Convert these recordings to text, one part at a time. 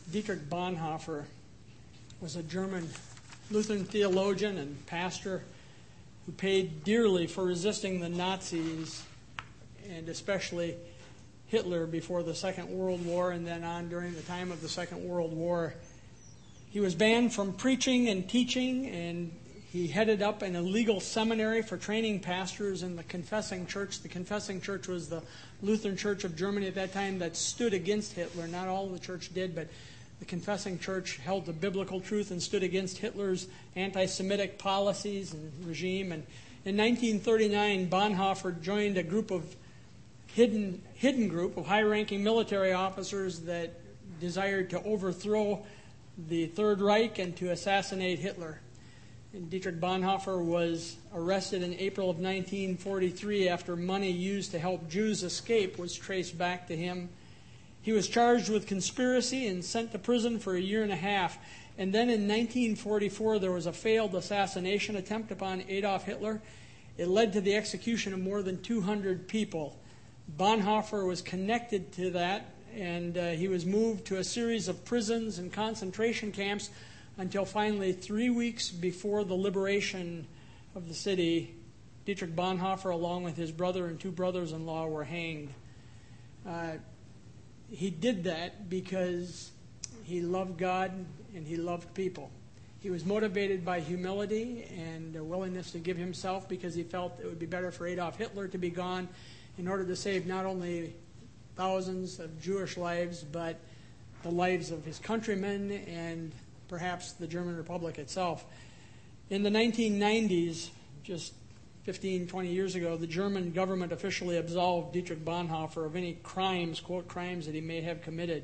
Dietrich Bonhoeffer was a German Lutheran theologian and pastor who paid dearly for resisting the Nazis, and especially Hitler before the Second World War and then on during the time of the Second World War. He was banned from preaching and teaching, and he headed up an illegal seminary for training pastors in the Confessing Church. The Confessing Church was the Lutheran Church of Germany at that time that stood against Hitler. Not all of the church did, but the Confessing Church held the biblical truth and stood against Hitler's anti-Semitic policies and regime. And in 1939, Bonhoeffer joined a group of hidden group of high-ranking military officers that desired to overthrow the Third Reich and to assassinate Hitler. And Dietrich Bonhoeffer was arrested in April of 1943 after money used to help Jews escape was traced back to him. He was charged with conspiracy and sent to prison for a year and a half. And then in 1944, there was a failed assassination attempt upon Adolf Hitler. It led to the execution of more than 200 people. Bonhoeffer was connected to that, and he was moved to a series of prisons and concentration camps until finally 3 weeks before the liberation of the city, Dietrich Bonhoeffer, along with his brother and two brothers-in-law, were hanged. He did that because he loved God and he loved people. He was motivated by humility and a willingness to give himself because he felt it would be better for Adolf Hitler to be gone in order to save not only thousands of Jewish lives, but the lives of his countrymen and perhaps the German Republic itself. In the 1990s, just 15, 20 years ago, the German government officially absolved Dietrich Bonhoeffer of any crimes, quote, crimes that he may have committed.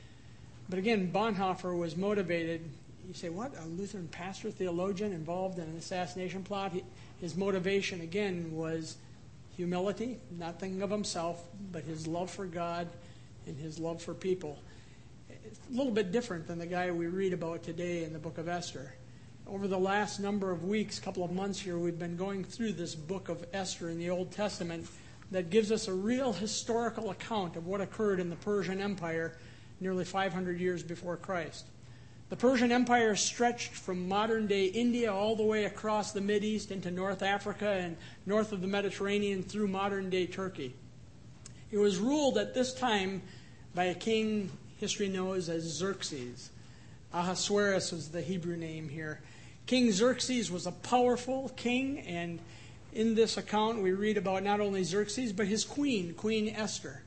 But again, Bonhoeffer was motivated. You say, what, a Lutheran pastor, theologian involved in an assassination plot? His motivation, again, was humility, nothing of himself, but his love for God and his love for people. It's a little bit different than the guy we read about today in the book of Esther. Over the last number of weeks, couple of months here, we've been going through this book of Esther in the Old Testament that gives us a real historical account of what occurred in the Persian Empire nearly 500 years before Christ. The Persian Empire stretched from modern-day India all the way across the Mideast into North Africa and north of the Mediterranean through modern-day Turkey. It was ruled at this time by a king history knows as Xerxes. Ahasuerus was the Hebrew name here. King Xerxes was a powerful king, and in this account we read about not only Xerxes, but his queen, Queen Esther.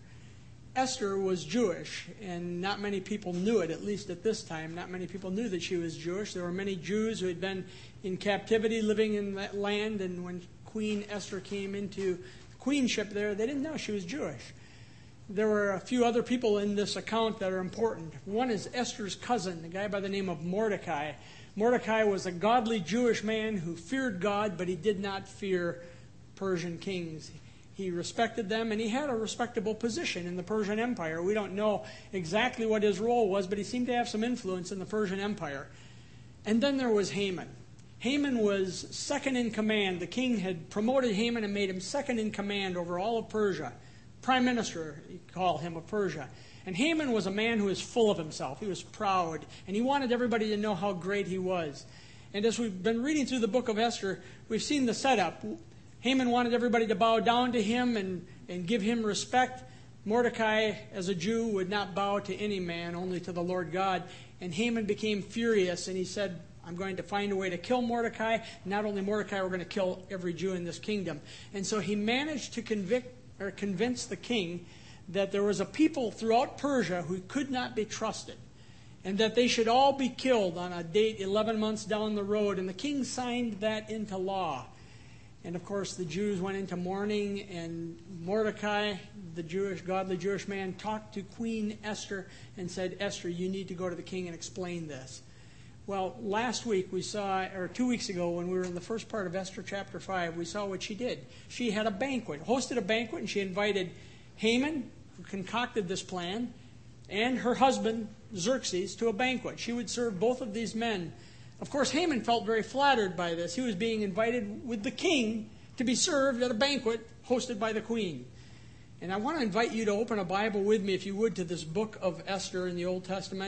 Esther was Jewish, and not many people knew it, at least at this time. Not many people knew that she was Jewish. There were many Jews who had been in captivity living in that land, and when Queen Esther came into queenship there, they didn't know she was Jewish. There were a few other people in this account that are important. One is Esther's cousin, a guy by the name of Mordecai. Mordecai was a godly Jewish man who feared God, but he did not fear Persian kings. He respected them, and he had a respectable position in the Persian Empire. We don't know exactly what his role was, but he seemed to have some influence in the Persian Empire. And then there was Haman. Haman was second in command. The king had promoted Haman and made him second in command over all of Persia. Prime minister, you call him, of Persia. And Haman was a man who was full of himself. He was proud, and he wanted everybody to know how great he was. And as we've been reading through the book of Esther, we've seen the setup. Haman wanted everybody to bow down to him and give him respect. Mordecai, as a Jew, would not bow to any man, only to the Lord God. And Haman became furious, and he said, I'm going to find a way to kill Mordecai. Not only Mordecai, we're going to kill every Jew in this kingdom. And so he managed to convince the king that there was a people throughout Persia who could not be trusted, and that they should all be killed on a date 11 months down the road. And the king signed that into law. And of course, the Jews went into mourning, and Mordecai, the godly Jewish man, talked to Queen Esther and said, Esther, you need to go to the king and explain this. Well, last week we saw, or 2 weeks ago when we were in the first part of Esther chapter 5, we saw what she did. She had a banquet, hosted a banquet, and she invited Haman, who concocted this plan, and her husband, Xerxes, to a banquet. She would serve both of these men. Of course, Haman felt very flattered by this. He was being invited with the king to be served at a banquet hosted by the queen. And I want to invite you to open a Bible with me, if you would, to this book of Esther in the Old Testament.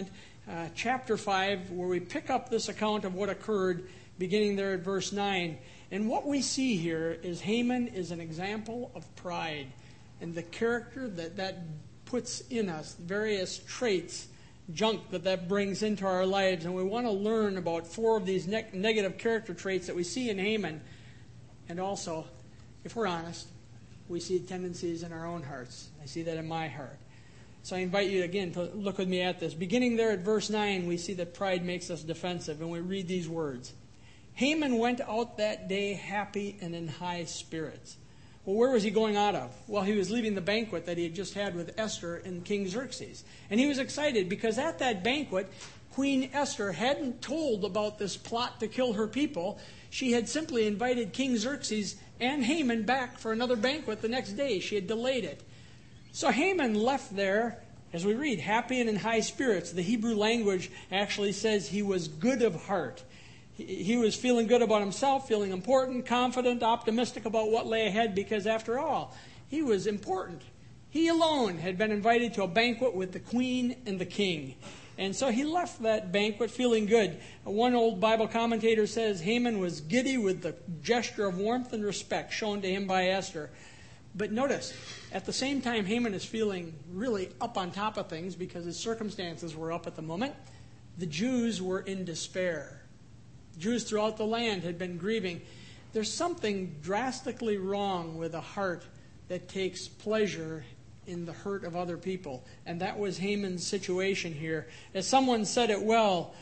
chapter 5, where we pick up this account of what occurred, beginning there at verse 9. And what we see here is Haman is an example of pride and the character that puts in us, various traits, junk that brings into our lives. And we want to learn about 4 of these negative character traits that we see in Haman. And also, if we're honest, we see tendencies in our own hearts. I see that in my heart. So I invite you again to look with me at this. Beginning there at verse 9, we see that pride makes us defensive, and we read these words. Haman went out that day happy and in high spirits. Well, where was he going out of? Well, he was leaving the banquet that he had just had with Esther and King Xerxes. And he was excited because at that banquet, Queen Esther hadn't told about this plot to kill her people. She had simply invited King Xerxes and Haman back for another banquet the next day. She had delayed it. So Haman left there, as we read, happy and in high spirits. The Hebrew language actually says he was good of heart. He was feeling good about himself, feeling important, confident, optimistic about what lay ahead, because after all, he was important. He alone had been invited to a banquet with the queen and the king. And so he left that banquet feeling good. One old Bible commentator says Haman was giddy with the gesture of warmth and respect shown to him by Esther. But notice, at the same time Haman is feeling really up on top of things because his circumstances were up at the moment, the Jews were in despair. Jews throughout the land had been grieving. There's something drastically wrong with a heart that takes pleasure in the hurt of other people. And that was Haman's situation here. As someone said it well,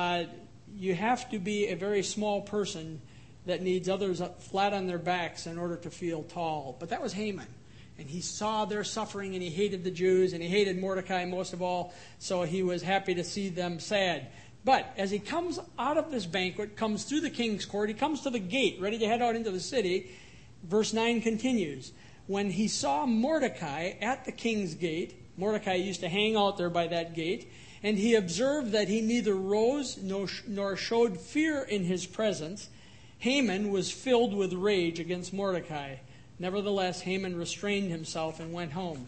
you have to be a very small person that needs others flat on their backs in order to feel tall. But that was Haman. And he saw their suffering, and he hated the Jews, and he hated Mordecai most of all, so he was happy to see them sad. But as he comes out of this banquet, comes through the king's court, he comes to the gate, ready to head out into the city. Verse 9 continues. When he saw Mordecai at the king's gate, Mordecai used to hang out there by that gate, and he observed that he neither rose nor showed fear in his presence, Haman was filled with rage against Mordecai. Nevertheless, Haman restrained himself and went home.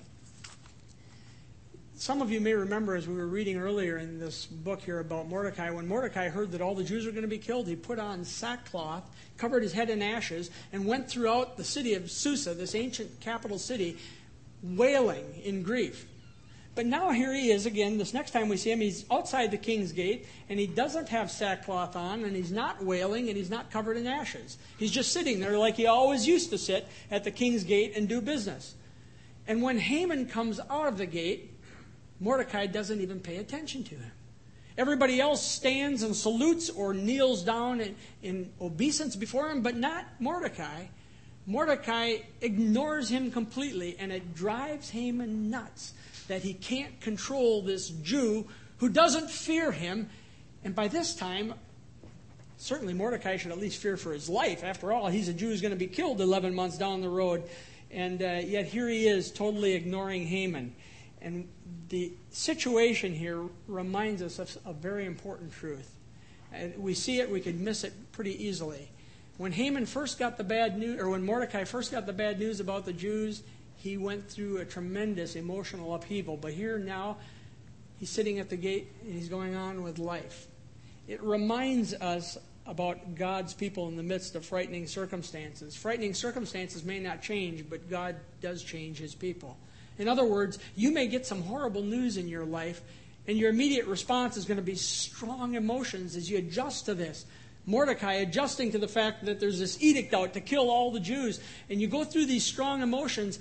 Some of you may remember, as we were reading earlier in this book here about Mordecai, when Mordecai heard that all the Jews were going to be killed, he put on sackcloth, covered his head in ashes, and went throughout the city of Susa, this ancient capital city, wailing in grief. But now here he is again. This next time we see him, he's outside the king's gate, and he doesn't have sackcloth on, and he's not wailing, and he's not covered in ashes. He's just sitting there like he always used to sit at the king's gate and do business. And when Haman comes out of the gate, Mordecai doesn't even pay attention to him. Everybody else stands and salutes or kneels down in obeisance before him, but not Mordecai. Mordecai ignores him completely, and it drives Haman nuts that he can't control this Jew who doesn't fear him. And by this time, certainly Mordecai should at least fear for his life. After all, he's a Jew who's going to be killed 11 months down the road. And yet here he is totally ignoring Haman. And the situation here reminds us of a very important truth. We see it, we could miss it pretty easily. When Haman first got the bad news, or when Mordecai first got the bad news about the Jews, he went through a tremendous emotional upheaval. But here now, he's sitting at the gate and he's going on with life. It reminds us about God's people in the midst of frightening circumstances. Frightening circumstances may not change, but God does change his people. In other words, you may get some horrible news in your life, and your immediate response is going to be strong emotions as you adjust to this. Mordecai adjusting to the fact that there's this edict out to kill all the Jews, and you go through these strong emotions,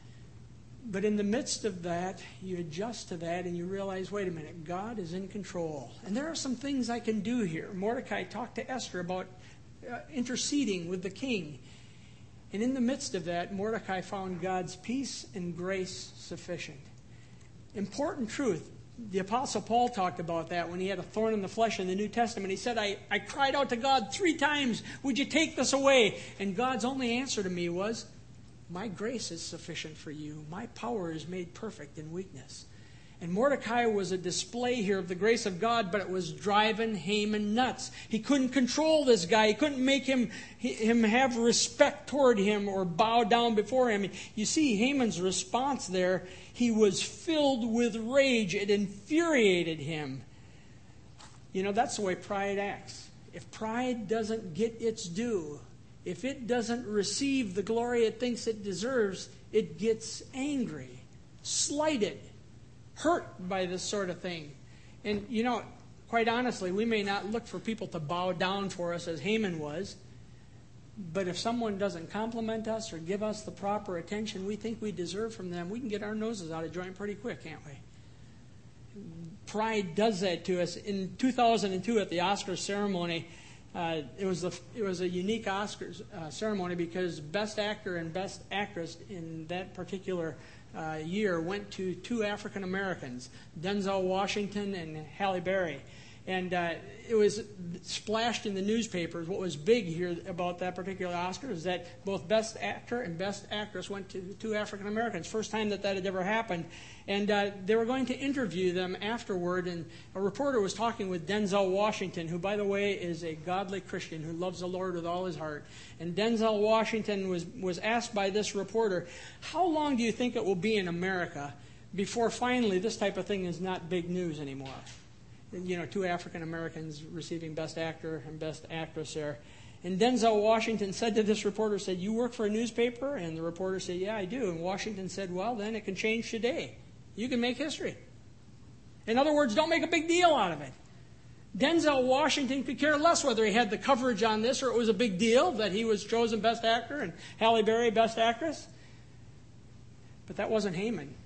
but in the midst of that, you adjust to that and you realize, wait a minute, God is in control. And there are some things I can do here. Mordecai talked to Esther about interceding with the king. And in the midst of that, Mordecai found God's peace and grace sufficient. Important truth. The Apostle Paul talked about that when he had a thorn in the flesh in the New Testament. He said, I cried out to God 3 times, would you take this away? And God's only answer to me was, my grace is sufficient for you. My power is made perfect in weakness. And Mordecai was a display here of the grace of God, but it was driving Haman nuts. He couldn't control this guy. He couldn't make him have respect toward him or bow down before him. You see Haman's response there. He was filled with rage. It infuriated him. That's the way pride acts. If pride doesn't get its due, if it doesn't receive the glory it thinks it deserves, it gets angry, slighted, hurt by this sort of thing. And, quite honestly, we may not look for people to bow down for us as Haman was, but if someone doesn't compliment us or give us the proper attention we think we deserve from them, we can get our noses out of joint pretty quick, can't we? Pride does that to us. In 2002 at the Oscars ceremony, it was a unique Oscars ceremony because Best Actor and Best Actress in that particular year went to two African Americans, Denzel Washington and Halle Berry. And it was splashed in the newspapers. What was big here about that particular Oscar is that both Best Actor and Best Actress went to two African Americans. First time that had ever happened. And they were going to interview them afterward. And a reporter was talking with Denzel Washington, who, by the way, is a godly Christian who loves the Lord with all his heart. And Denzel Washington was asked by this reporter, how long do you think it will be in America before finally this type of thing is not big news anymore? Two African Americans receiving Best Actor and Best Actress there. And Denzel Washington said to this reporter, said, you work for a newspaper? And the reporter said, yeah, I do. And Washington said, well, then it can change today. You can make history. In other words, don't make a big deal out of it. Denzel Washington could care less whether he had the coverage on this or it was a big deal that he was chosen Best Actor and Halle Berry Best Actress. But that wasn't Haman.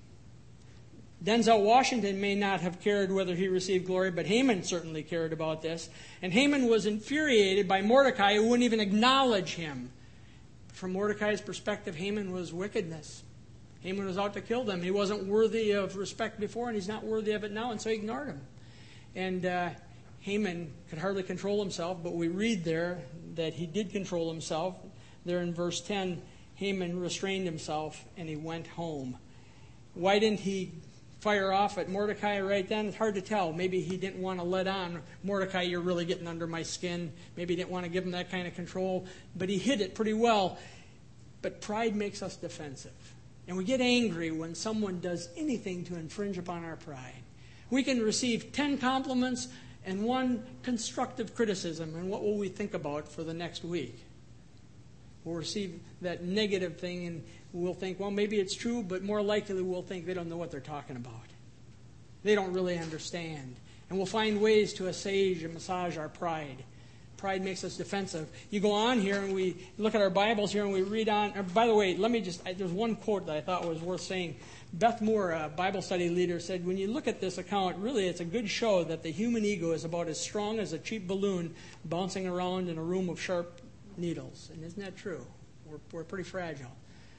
Denzel Washington may not have cared whether he received glory, but Haman certainly cared about this. And Haman was infuriated by Mordecai, who wouldn't even acknowledge him. From Mordecai's perspective, Haman was wickedness. Haman was out to kill them. He wasn't worthy of respect before, and he's not worthy of it now, and so he ignored him. And Haman could hardly control himself, but we read there that he did control himself. There in verse 10, Haman restrained himself, and he went home. Why didn't he fire off at Mordecai right then? It's hard to tell. Maybe he didn't want to let on, Mordecai, you're really getting under my skin. Maybe he didn't want to give him that kind of control. But he hid it pretty well. But pride makes us defensive. And we get angry when someone does anything to infringe upon our pride. We can receive 10 compliments and 1 constructive criticism. And what will we think about for the next week? We'll receive that negative thing and we'll think, well, maybe it's true, but more likely we'll think they don't know what they're talking about. They don't really understand. And we'll find ways to assuage and massage our pride. Pride makes us defensive. You go on here and we look at our Bibles here and we read on. By the way, there's one quote that I thought was worth saying. Beth Moore, a Bible study leader, said, when you look at this account, really it's a good show that the human ego is about as strong as a cheap balloon bouncing around in a room of sharp needles. And isn't that true? We're pretty fragile.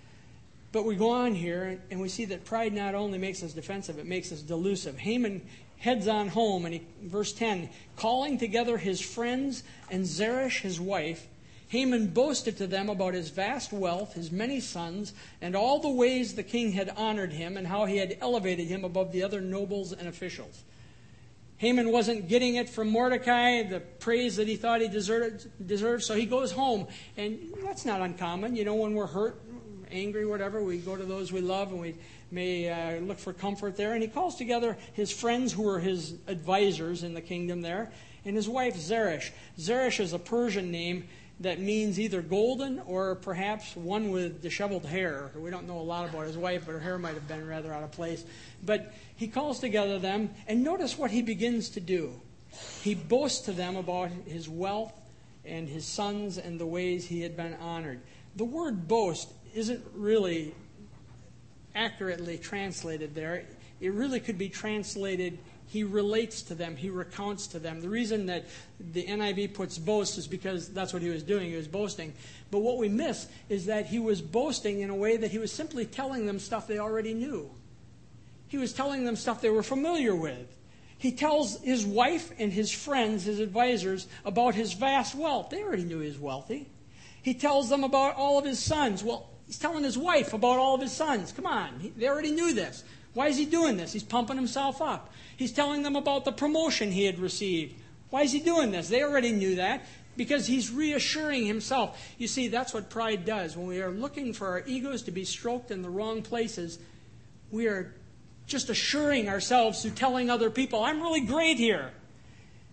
But we go on here and we see that pride not only makes us defensive, it makes us delusive. Haman heads on home, and verse 10, calling together his friends and Zeresh his wife, Haman boasted to them about his vast wealth, his many sons, and all the ways the king had honored him and how he had elevated him above the other nobles and officials. Haman wasn't getting it from Mordecai, the praise that he thought he deserved, so he goes home. And that's not uncommon. When we're hurt, angry, whatever, we go to those we love and we may look for comfort there. And he calls together his friends who were his advisors in the kingdom there, and his wife Zeresh. Zeresh is a Persian name that means either golden or perhaps one with disheveled hair. We don't know a lot about his wife, but her hair might have been rather out of place. But he calls together them, and notice what he begins to do. He boasts to them about his wealth and his sons and the ways he had been honored. The word boast isn't really accurately translated there. It really could be translated, he relates to them, he recounts to them. The reason that the NIV puts boast is because that's what he was doing, he was boasting. But what we miss is that he was boasting in a way that he was simply telling them stuff they already knew. He was telling them stuff they were familiar with. He tells his wife and his friends, his advisors, about his vast wealth. They already knew he was wealthy. He tells them about all of his sons. Well, he's telling his wife about all of his sons. Come on, they already knew this. Why is he doing this? He's pumping himself up. He's telling them about the promotion he had received. Why is he doing this? They already knew that because he's reassuring himself. You see, that's what pride does. When we are looking for our egos to be stroked in the wrong places, we are just assuring ourselves through telling other people, I'm really great here.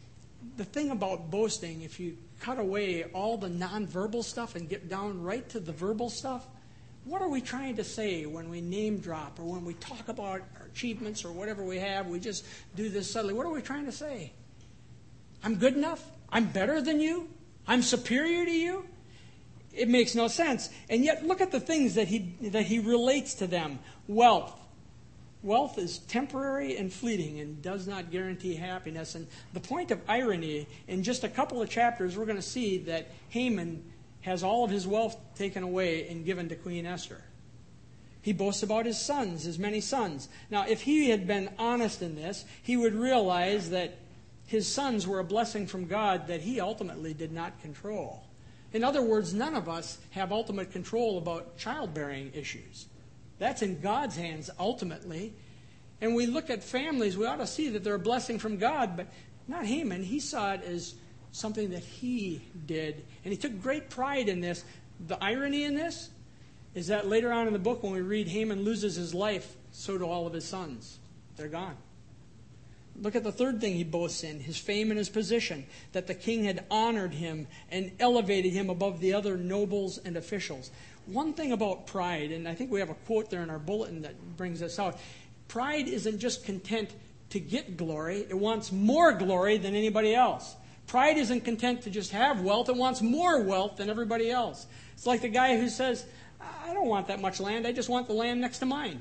the thing about boasting, if you cut away all the nonverbal stuff and get down right to the verbal stuff, what are we trying to say when we name drop or when we talk about our achievements or whatever we have? We just do this subtly. What are we trying to say? I'm good enough? I'm better than you? I'm superior to you? It makes no sense. And yet, look at the things that he relates to them. Wealth. Wealth is temporary and fleeting and does not guarantee happiness. And the point of irony, in just a couple of chapters, we're going to see that Haman has all of his wealth taken away and given to Queen Esther. He boasts about his sons, his many sons. Now, if he had been honest in this, he would realize that his sons were a blessing from God that he ultimately did not control. In other words, none of us have ultimate control about childbearing issues. That's in God's hands ultimately. And we look at families, we ought to see that they're a blessing from God, but not Haman. He saw it as something that he did. And he took great pride in this. The irony in this is that later on in the book when we read Haman loses his life, so do all of his sons. They're gone. Look at the third thing he boasts in, his fame and his position, that the king had honored him and elevated him above the other nobles and officials. One thing about pride, and I think we have a quote there in our bulletin that brings this out, pride isn't just content to get glory, it wants more glory than anybody else. Pride isn't content to just have wealth, it wants more wealth than everybody else. It's like the guy who says, I don't want that much land, I just want the land next to mine.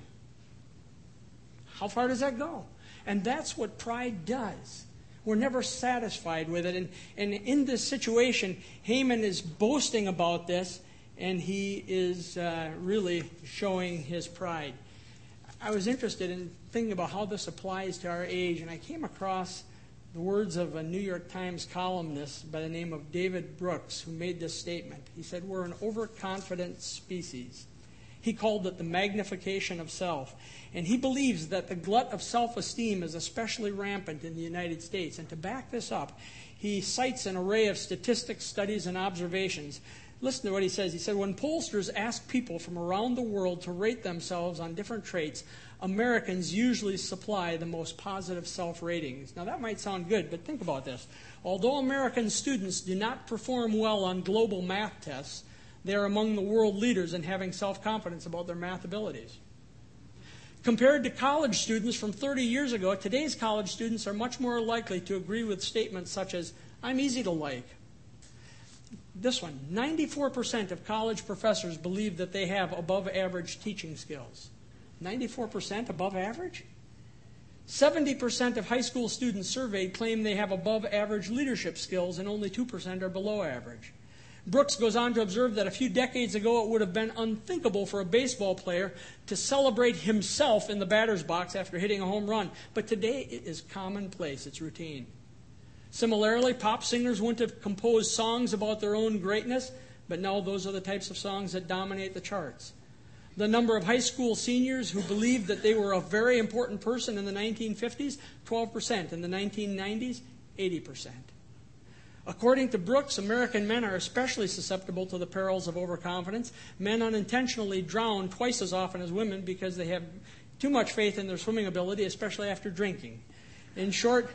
How far does that go? And that's what pride does. We're never satisfied with it. And in this situation, Haman is boasting about this, and he is really showing his pride. I was interested in thinking about how this applies to our age, and I came across the words of a New York Times columnist by the name of David Brooks, who made this statement. He said, "We're an overconfident species." He called it the magnification of self. And he believes that the glut of self-esteem is especially rampant in the United States. And to back this up, he cites an array of statistics, studies, and observations. Listen to what he says. He said, when pollsters ask people from around the world to rate themselves on different traits, Americans usually supply the most positive self-ratings. Now that might sound good, but think about this. Although American students do not perform well on global math tests, they are among the world leaders in having self-confidence about their math abilities. Compared to college students from 30 years ago, today's college students are much more likely to agree with statements such as, I'm easy to like. This one, 94% of college professors believe that they have above average teaching skills. 94% above average? 70% of high school students surveyed claim they have above average leadership skills and only 2% are below average. Brooks goes on to observe that a few decades ago it would have been unthinkable for a baseball player to celebrate himself in the batter's box after hitting a home run. But today it is commonplace. It's routine. Similarly, pop singers wouldn't have composed songs about their own greatness, but now those are the types of songs that dominate the charts. The number of high school seniors who believed that they were a very important person in the 1950s, 12%. In the 1990s, 80%. According to Brooks, American men are especially susceptible to the perils of overconfidence. Men unintentionally drown twice as often as women because they have too much faith in their swimming ability, especially after drinking. In short,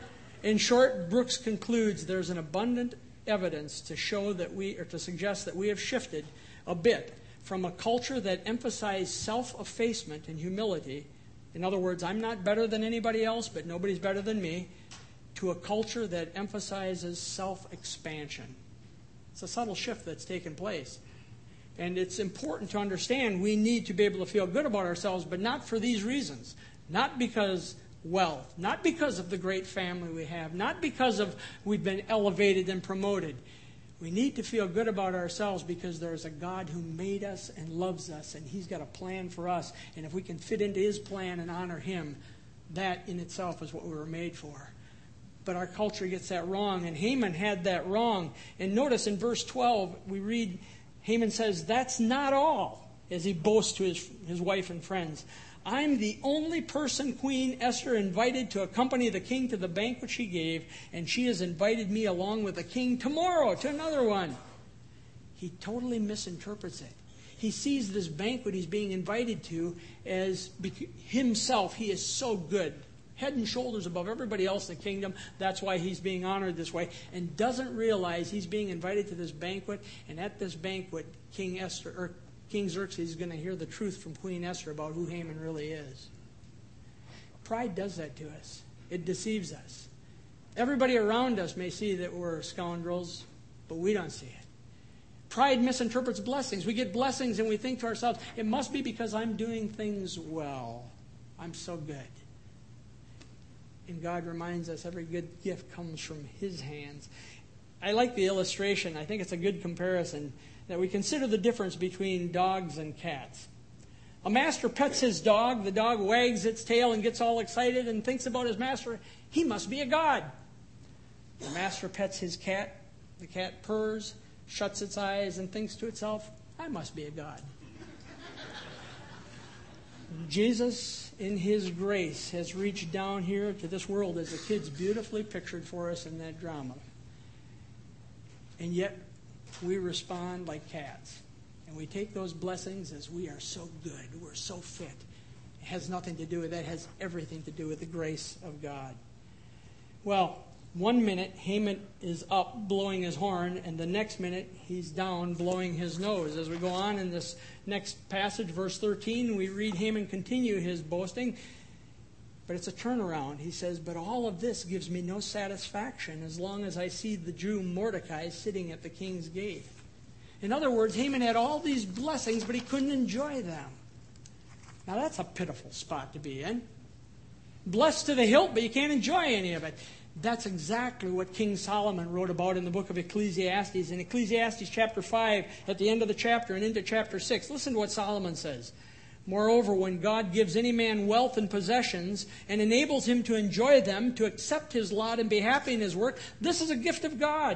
Brooks concludes there's an abundant evidence to show that to suggest that we have shifted a bit from a culture that emphasized self-effacement and humility. In other words, I'm not better than anybody else, but nobody's better than me, to a culture that emphasizes self-expansion. It's a subtle shift that's taken place. And it's important to understand we need to be able to feel good about ourselves, but not for these reasons. Not because wealth, not because of the great family we have, not because of we've been elevated and promoted. We need to feel good about ourselves because there's a God who made us and loves us, and He's got a plan for us. And if we can fit into His plan and honor Him, that in itself is what we were made for. But our culture gets that wrong, and Haman had that wrong. And notice in verse 12, we read, Haman says, that's not all, as he boasts to his wife and friends. I'm the only person Queen Esther invited to accompany the king to the banquet she gave, and she has invited me along with the king tomorrow to another one. He totally misinterprets it. He sees this banquet he's being invited to as himself, he is so good, head and shoulders above everybody else in the kingdom. That's why he's being honored this way, and doesn't realize he's being invited to this banquet. And at this banquet, King Xerxes is going to hear the truth from Queen Esther about who Haman really is. Pride does that to us. It deceives us. Everybody around us may see that we're scoundrels, but we don't see it. Pride misinterprets blessings. We get blessings and we think to ourselves, it must be because I'm doing things well. I'm so good. And God reminds us every good gift comes from His hands. I like the illustration. I think it's a good comparison that we consider the difference between dogs and cats. A master pets his dog. The dog wags its tail and gets all excited and thinks about his master. He must be a god. The master pets his cat. The cat purrs, shuts its eyes, and thinks to itself, I must be a god. Jesus, in His grace, has reached down here to this world as the kids beautifully pictured for us in that drama. And yet, we respond like cats. And we take those blessings as we are so good, we're so fit. It has nothing to do with that. It has everything to do with the grace of God. Well, 1 minute, Haman is up blowing his horn, and the next minute, he's down blowing his nose. As we go on in this next passage, verse 13, we read Haman continue his boasting, but it's a turnaround. He says, but all of this gives me no satisfaction as long as I see the Jew Mordecai sitting at the king's gate. In other words, Haman had all these blessings, but he couldn't enjoy them. Now that's a pitiful spot to be in. Blessed to the hilt, but you can't enjoy any of it. That's exactly what King Solomon wrote about in the book of Ecclesiastes. In Ecclesiastes chapter 5, at the end of the chapter and into chapter 6, listen to what Solomon says. Moreover, when God gives any man wealth and possessions and enables him to enjoy them, to accept his lot and be happy in his work, this is a gift of God.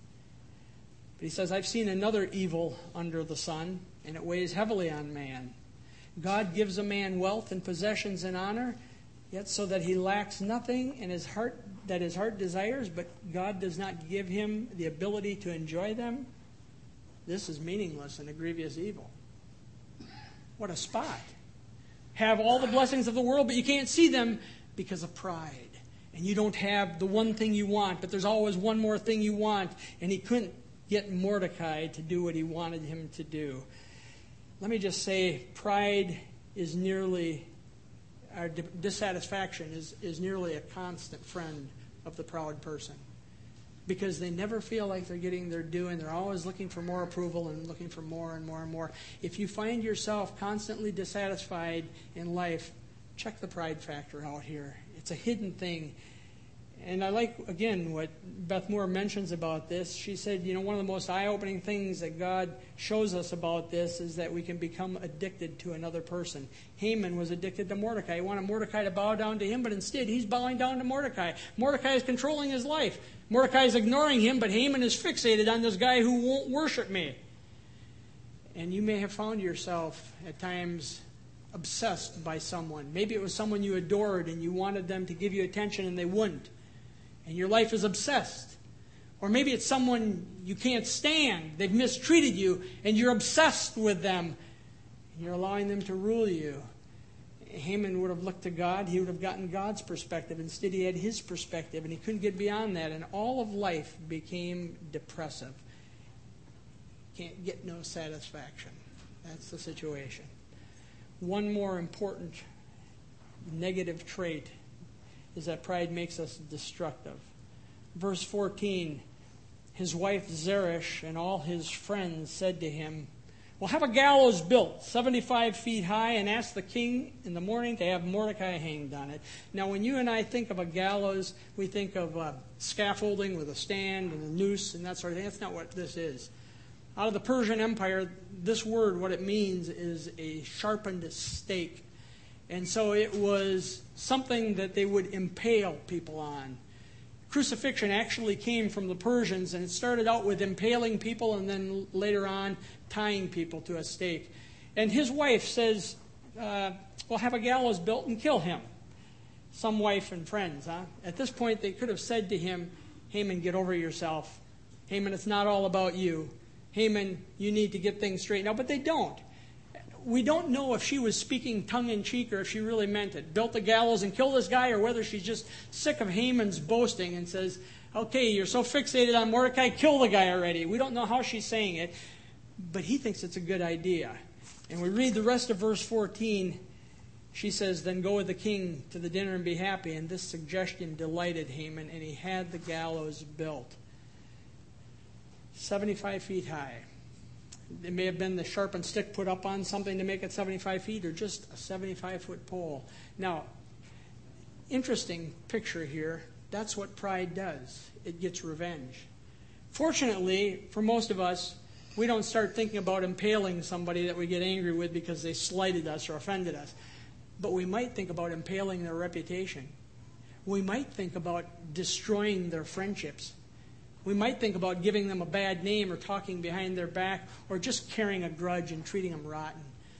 But he says, I've seen another evil under the sun, and it weighs heavily on man. God gives a man wealth and possessions and honor, yet so that he lacks nothing in his heart that his heart desires, but God does not give him the ability to enjoy them. This is meaningless and a grievous evil. What a spot. Have all the blessings of the world, but you can't see them because of pride. And you don't have the one thing you want, but there's always one more thing you want. And he couldn't get Mordecai to do what he wanted him to do. Let me just say, pride is nearly, our dissatisfaction is nearly a constant friend of the proud person. Because they never feel like they're getting their due, and they're always looking for more approval and looking for more and more and more. If you find yourself constantly dissatisfied in life, check the pride factor out here. It's a hidden thing. And I like, again, what Beth Moore mentions about this. She said, one of the most eye-opening things that God shows us about this is that we can become addicted to another person. Haman was addicted to Mordecai. He wanted Mordecai to bow down to him, but instead he's bowing down to Mordecai. Mordecai is controlling his life. Mordecai is ignoring him, but Haman is fixated on this guy who won't worship me. And you may have found yourself at times obsessed by someone. Maybe it was someone you adored and you wanted them to give you attention and they wouldn't. And your life is obsessed. Or maybe it's someone you can't stand. They've mistreated you and you're obsessed with them. And you're allowing them to rule you. Haman would have looked to God. He would have gotten God's perspective. Instead, he had his perspective, and he couldn't get beyond that. And all of life became depressive. Can't get no satisfaction. That's the situation. One more important negative trait is that pride makes us destructive. Verse 14, his wife Zeresh and all his friends said to him, well, have a gallows built 75 feet high and ask the king in the morning to have Mordecai hanged on it. Now, when you and I think of a gallows, we think of scaffolding with a stand and a noose and that sort of thing. That's not what this is. Out of the Persian Empire, this word, what it means is a sharpened stake. And so it was something that they would impale people on. Crucifixion actually came from the Persians, and it started out with impaling people and then later on tying people to a stake. And his wife says, well, have a gallows built and kill him. Some wife and friends, huh? At this point, they could have said to him, Haman, get over yourself. Haman, it's not all about you. Haman, you need to get things straightened out. But they don't. we don't know if she was speaking tongue-in-cheek or if she really meant it. Built the gallows and killed this guy, or whether she's just sick of Haman's boasting and says, okay, you're so fixated on Mordecai, kill the guy already. We don't know how she's saying it, but he thinks it's a good idea. And we read the rest of verse 14. She says, then go with the king to the dinner and be happy. And this suggestion delighted Haman, and he had the gallows built. 75 feet high. It may have been the sharpened stick put up on something to make it 75 feet, or just a 75-foot pole. Now, interesting picture here. That's what pride does. It gets revenge. Fortunately, for most of us, we don't start thinking about impaling somebody that we get angry with because they slighted us or offended us. But we might think about impaling their reputation. We might think about destroying their friendships. We might think about giving them a bad name or talking behind their back or just carrying a grudge and treating them rotten.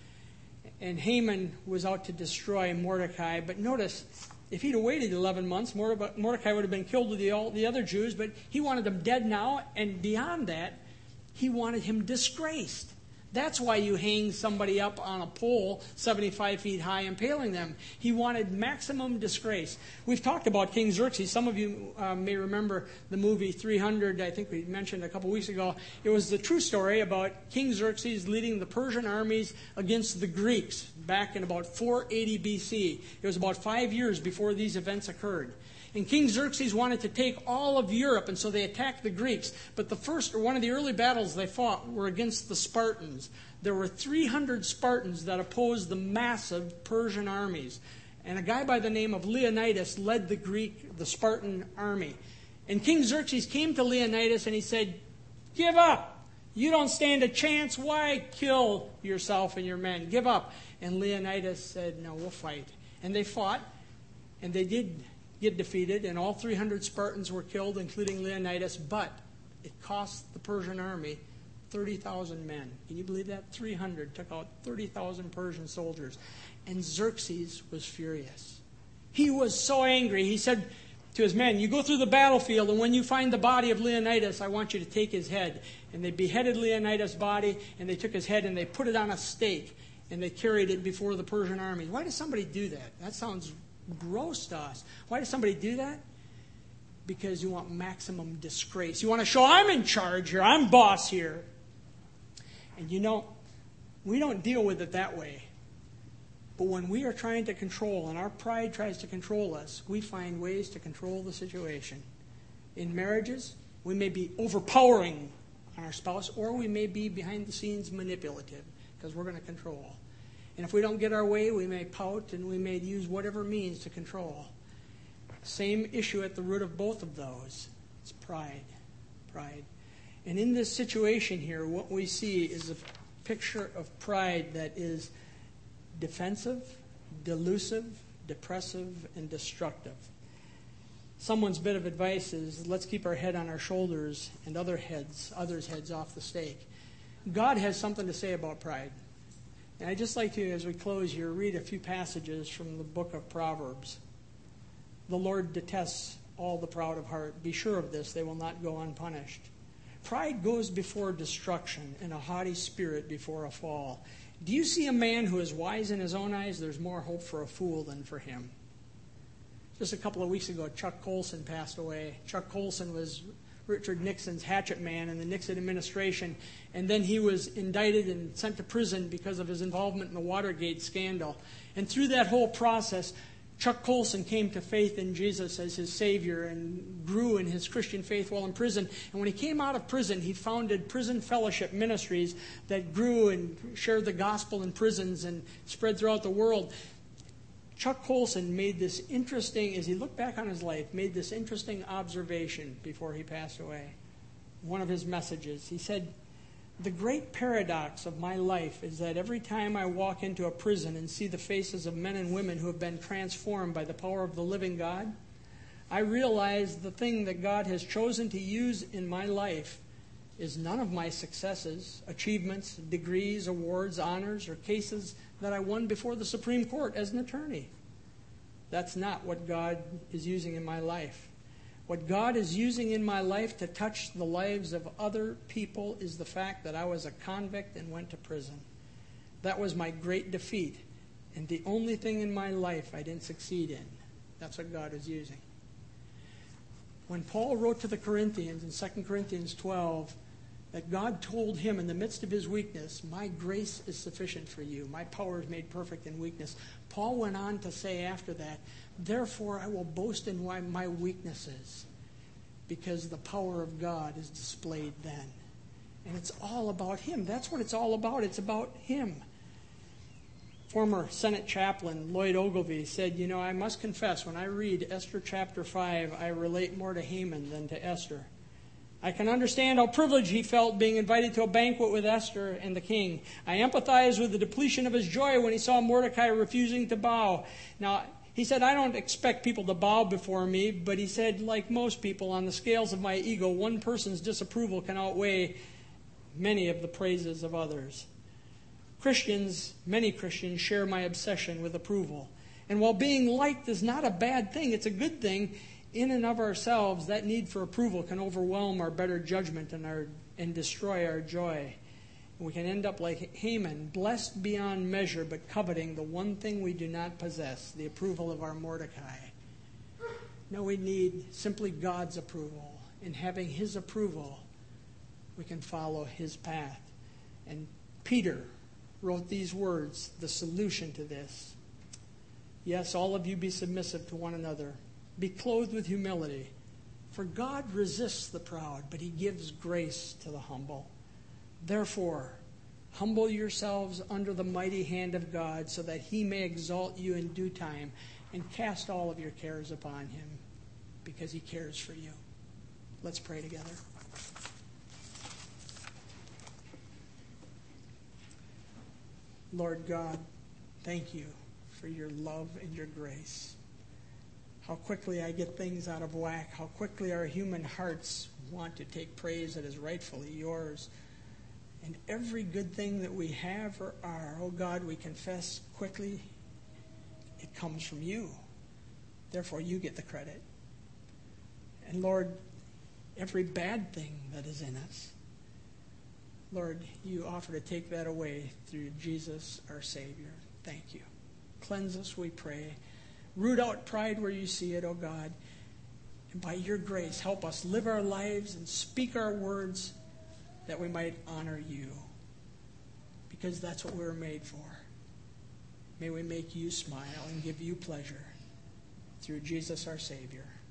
And Haman was out to destroy Mordecai. But notice, if he'd have waited 11 months, Mordecai would have been killed with all the other Jews, but he wanted him dead now, and beyond that, he wanted him disgraced. That's why you hang somebody up on a pole 75 feet high, impaling them. He wanted maximum disgrace. We've talked about King Xerxes. Some of you may remember the movie 300, I think we mentioned a couple weeks ago. It was the true story about King Xerxes leading the Persian armies against the Greeks back in about 480 BC. It was about 5 years before these events occurred. And King Xerxes wanted to take all of Europe, and so they attacked the Greeks. But one of the early battles they fought were against the Spartans. There were 300 Spartans that opposed the massive Persian armies. And a guy by the name of Leonidas led the Spartan army. And King Xerxes came to Leonidas and he said, give up. You don't stand a chance. Why kill yourself and your men? Give up. And Leonidas said, no, we'll fight. And they fought, and they did get defeated, and all 300 Spartans were killed, including Leonidas, but it cost the Persian army 30,000 men. Can you believe that? 300 took out 30,000 Persian soldiers. And Xerxes was furious. He was so angry. He said to his men, you go through the battlefield, and when you find the body of Leonidas, I want you to take his head. And they beheaded Leonidas' body, and they took his head, and they put it on a stake, and they carried it before the Persian army. Why does somebody do that? That sounds gross to us. Why does somebody do that? Because you want maximum disgrace. You want to show I'm in charge here. I'm boss here. And we don't deal with it that way. But when we are trying to control, and our pride tries to control us, we find ways to control the situation. In marriages, we may be overpowering on our spouse, or we may be behind the scenes manipulative, because we're going to control. And if we don't get our way, we may pout and we may use whatever means to control. Same issue at the root of both of those. It's pride. Pride. And in this situation here, what we see is a picture of pride that is defensive, delusive, depressive, and destructive. Someone's bit of advice is, let's keep our head on our shoulders and others' heads off the stake. God has something to say about pride. And I'd just like to, as we close here, read a few passages from the book of Proverbs. The Lord detests all the proud of heart. Be sure of this, they will not go unpunished. Pride goes before destruction, and a haughty spirit before a fall. Do you see a man who is wise in his own eyes? There's more hope for a fool than for him. Just a couple of weeks ago, Chuck Colson passed away. Chuck Colson was Richard Nixon's hatchet man in the Nixon administration, and then he was indicted and sent to prison because of his involvement in the Watergate scandal. And through that whole process, Chuck Colson came to faith in Jesus as his Savior and grew in his Christian faith while in prison. And when he came out of prison, he founded prison fellowship ministries that grew and shared the gospel in prisons and spread throughout the world. Chuck Colson made this interesting, as he looked back on his life, made this interesting observation before he passed away. One of his messages, he said, the great paradox of my life is that every time I walk into a prison and see the faces of men and women who have been transformed by the power of the living God, I realize the thing that God has chosen to use in my life is none of my successes, achievements, degrees, awards, honors, or cases that I won before the Supreme Court as an attorney. That's not what God is using in my life. What God is using in my life to touch the lives of other people is the fact that I was a convict and went to prison. That was my great defeat, and the only thing in my life I didn't succeed in. That's what God was using. When Paul wrote to the Corinthians in 2 Corinthians 12, that God told him in the midst of his weakness, my grace is sufficient for you. My power is made perfect in weakness. Paul went on to say after that, therefore I will boast in my weaknesses, because the power of God is displayed then. And it's all about him. That's what it's all about. It's about him. Former Senate chaplain Lloyd Ogilvie said, I must confess, when I read Esther chapter 5, I relate more to Haman than to Esther. I can understand how privileged he felt being invited to a banquet with Esther and the king. I empathize with the depletion of his joy when he saw Mordecai refusing to bow. Now, he said, I don't expect people to bow before me, but he said, like most people, on the scales of my ego, one person's disapproval can outweigh many of the praises of others. Many Christians share my obsession with approval. And while being liked is not a bad thing, it's a good thing, in and of ourselves, that need for approval can overwhelm our better judgment and destroy our joy. And we can end up like Haman, blessed beyond measure, but coveting the one thing we do not possess, the approval of our Mordecai. No, we need simply God's approval. And having his approval, we can follow his path. And Peter wrote these words, the solution to this. Yes, all of you be submissive to one another. Be clothed with humility. For God resists the proud, but he gives grace to the humble. Therefore, humble yourselves under the mighty hand of God, so that he may exalt you in due time, and cast all of your cares upon him, because he cares for you. Let's pray together. Lord God, thank you for your love and your grace. How quickly I get things out of whack. How quickly our human hearts want to take praise that is rightfully yours. And every good thing that we have or are, oh God, we confess quickly, it comes from you. Therefore, you get the credit. And Lord, every bad thing that is in us, Lord, you offer to take that away through Jesus, our Savior. Thank you. Cleanse us, we pray. Root out pride where you see it, oh God. And by your grace, help us live our lives and speak our words that we might honor you. Because that's what we were made for. May we make you smile and give you pleasure through Jesus, our Savior.